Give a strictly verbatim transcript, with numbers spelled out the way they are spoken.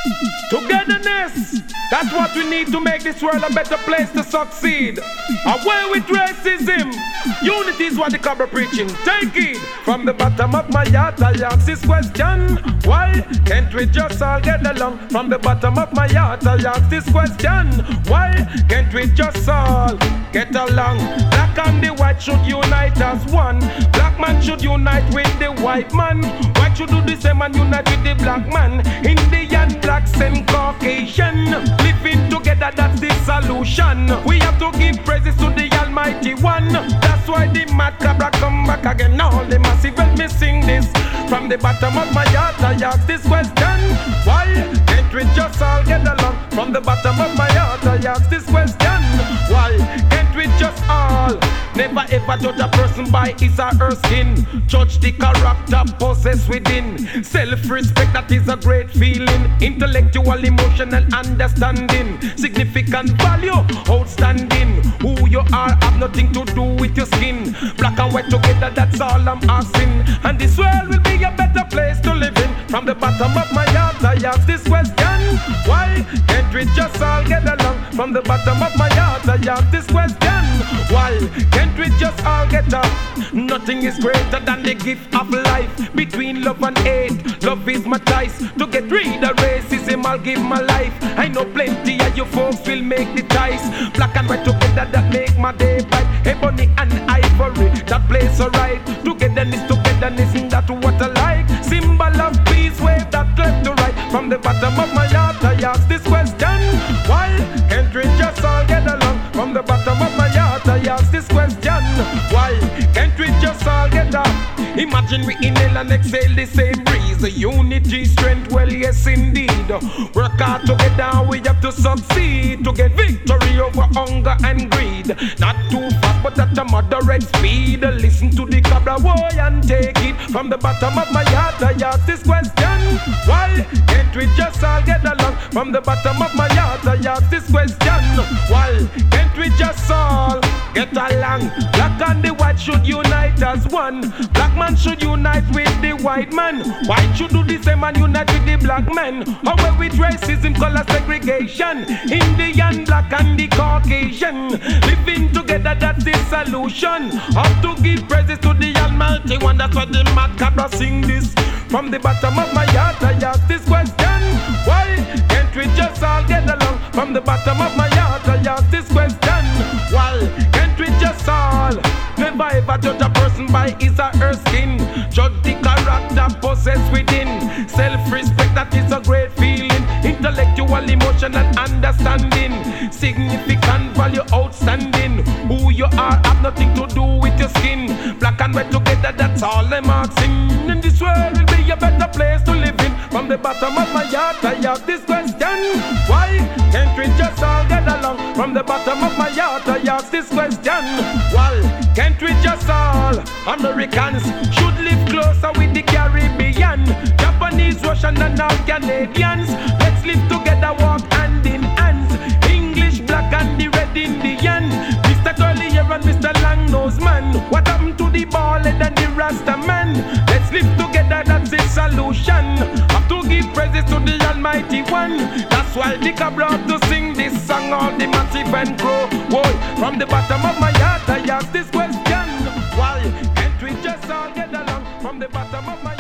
Togetherness, that's what we need to make this world a better place to succeed. Away with racism. Unity is what the Cobra preaching. Take it. From the bottom of my heart I ask this question: why can't we just all get along? From the bottom of my heart I ask this question: why can't we just all get along? Black and the white should unite as one. Black man should unite with the white man. White should do the same and unite with the black man. Indian, blacks and Caucasian living together, that's the solution. We have to give praises to the Almighty One. That's why the Mad Cobra come back again. All the massive help me sing this. From the bottom of my heart I ask this question: why can't we just all get along? From the bottom of my heart I ask this question: why can't we just all never ever judge a person by his or her skin? Judge the character possessed within. Self-respect, that is a great feeling. Intellectual, emotional understanding. Significant value, outstanding. Who you are have nothing to do with your skin. Black and white together, that's all I'm asking. And this world will be a better place to live in. From the bottom of my heart I ask this question: why can't we just all get along? From the bottom of my heart I ask this question: why can't we just all get up? Nothing is greater than the gift of life. Between love and hate, love is my choice. To get rid of racism I'll give my life. I know plenty of you folks will make the choice. Black and white together, that make my day bright. Ebony and ivory, that place alright. Togetherness, togetherness, that's what I like. Symbol of peace, wave that left to right. From the bottom of my heart I ask this question: why can't we just all get along? From the bottom of my heart I ask this question: why can't we just all get up? Imagine we inhale and exhale the same breeze. Unity, strength, well yes indeed. Work hard together, we have to succeed. To get victory over hunger and greed. Not too fast but at a moderate speed. Listen to the Cobra boy and take it. From the bottom of my heart I ask this question: why can't we just all get along? From the bottom of my heart I ask this question: why can't we just all get along? Black and the white should unite as one. Black man should unite with the white man. White should do the same and unite with the black man. Away with racism, color segregation. Indian, black and the Caucasian living together, that's the solution. Have to give praises to the Almighty One. That's why the Mad Cobra sing this. From the bottom of my heart I ask this question: why can't we just all get along? From the bottom of my heart I ask this question: why can't we just all never ever judge a person by his or her skin? Judge the character possessed within. Self-respect, that is a great feeling. Intellectual, emotional understanding. Significant value, outstanding. Who you are have nothing to do with your skin. Black and white together, that's all I'm asking. In this world will be a better place to live in. From the bottom of my heart I ask this question: why can't we just all get along? From the bottom of my heart I ask this question: why can't we just all Americans should live closer with the Caribbean, Japanese, Russian and all Canadians. Let's live together, walk hand in hands. English, black and the red Indian. Mister Curly here and Mister Long Nose Man. What happened to the ballhead and the Rasta man? Let's live together, that's the solution. Have to give praises to the Almighty One. That's why the Cobra have to sing this song, all the massive and grow. Boy, from the bottom of my heart I ask this question: why can't we just all get along? From the bottom of my